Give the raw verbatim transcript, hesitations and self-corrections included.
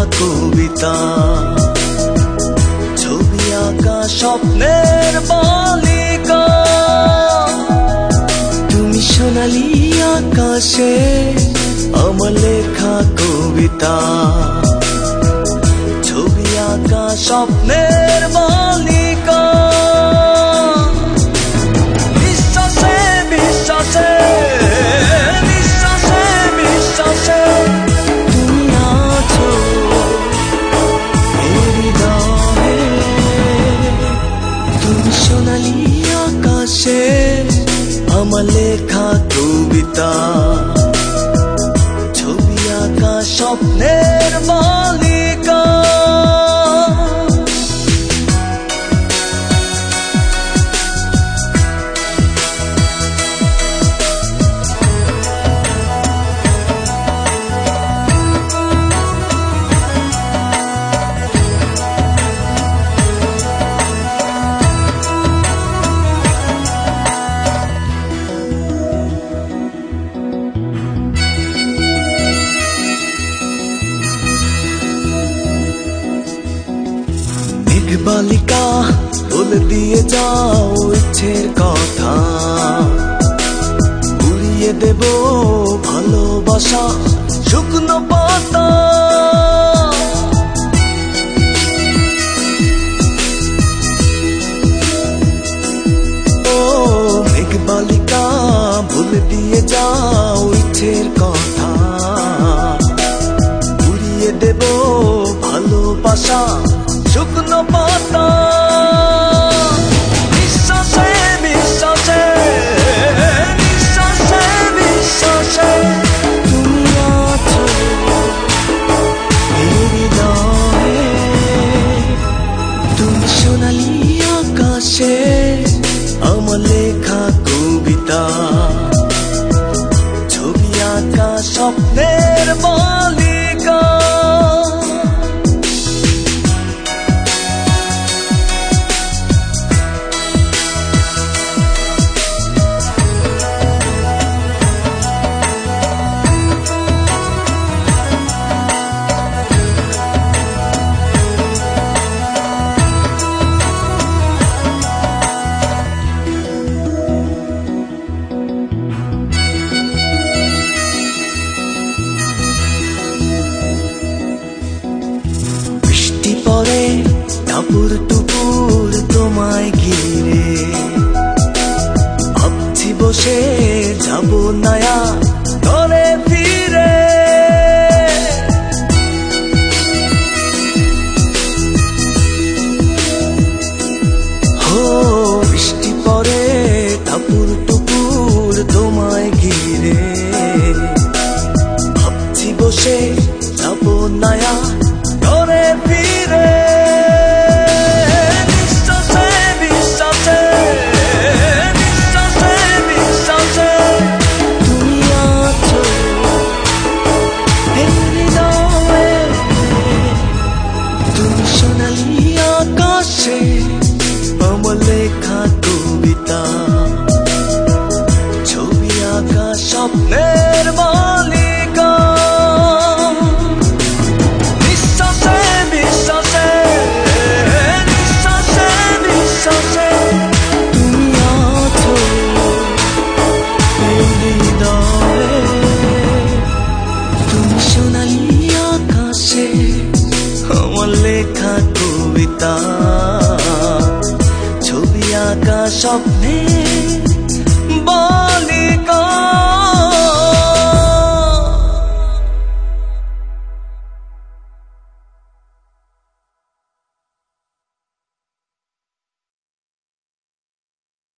কবিতা ছবি আঁকা স্বপ্নের বালিকা তুমি সোনালি আকাশে আমার লেখা কবিতা ছবি আঁকা স্বপ্নের বালিকা বিশ্বাসে বিশ্বাসে বিশ্বাসে বিশ্বাসে তুমি আছো এই হৃদয়ে তুমি সোনালি আকাশে আমার লেখা কবিতা ছবি আঁকা স্বপ্নের বালিকা বালিকা বলে দিয়ে যাও ইচ্ছের কথা উড়িয়ে দেব ভালোবাসা শুকনো পাতা ও মেঘ বালিকা বলে দিয়ে যাও ইচ্ছের কথা উড়িয়ে দেব ভালোবাসা শুকনো পাতা বিশ্বাসে বিশ্বাসে বিশ্বাসে বিশ্বাসে তুমি আছো এই হৃদয়ে তুমি সোনালি আকাশে আমার লেখা কবিতা ছবি আঁকা স্বপ্নের বালিকা পরে টাপুর টুপুর তোমায় ঘিরে ভাবছি বসে যাব নায়া ঘরে ফিরে হো বৃষ্টি পরে টাপুর টুপুর তোমায় ঘিরে ভাবছি বসে যাব নায়া ঘরে ফিরে বিশ্বাসে বিশ্বাসে বিশ্বাসে বিশ্বাসে তুমি আছো এই হৃদয়ে তুমি সোনালি আকাশে আমার লেখা কবিতা ছবি আঁকা স্বপ্নের বালিকা লেখা কবিতা ছবি আঁকা স্বপ্ন